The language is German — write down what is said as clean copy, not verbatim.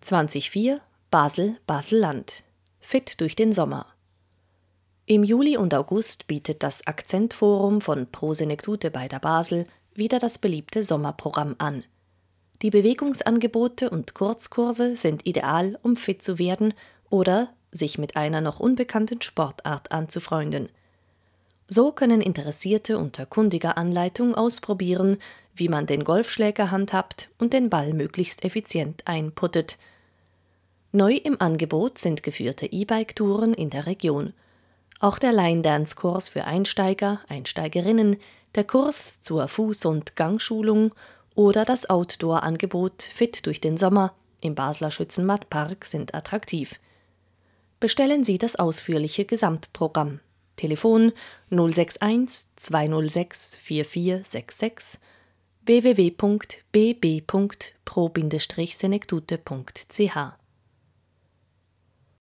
2004 Basel-Basel-Land. Fit durch den Sommer. Im Juli und August bietet das Akzentforum von Pro Senektute Beider Basel wieder das beliebte Sommerprogramm an. Die Bewegungsangebote und Kurzkurse sind ideal, um fit zu werden oder sich mit einer noch unbekannten Sportart anzufreunden. So können Interessierte unter kundiger Anleitung ausprobieren, wie man den Golfschläger handhabt und den Ball möglichst effizient einputtet. Neu im Angebot sind geführte E-Bike-Touren in der Region. Auch der Line-Dance-Kurs für Einsteiger, Einsteigerinnen, der Kurs zur Fuß- und Gangschulung oder das Outdoor-Angebot Fit durch den Sommer im Basler Schützenmattpark sind attraktiv. Bestellen Sie das ausführliche Gesamtprogramm. Telefon 061 206 4466 www.bb.pro-senektute.ch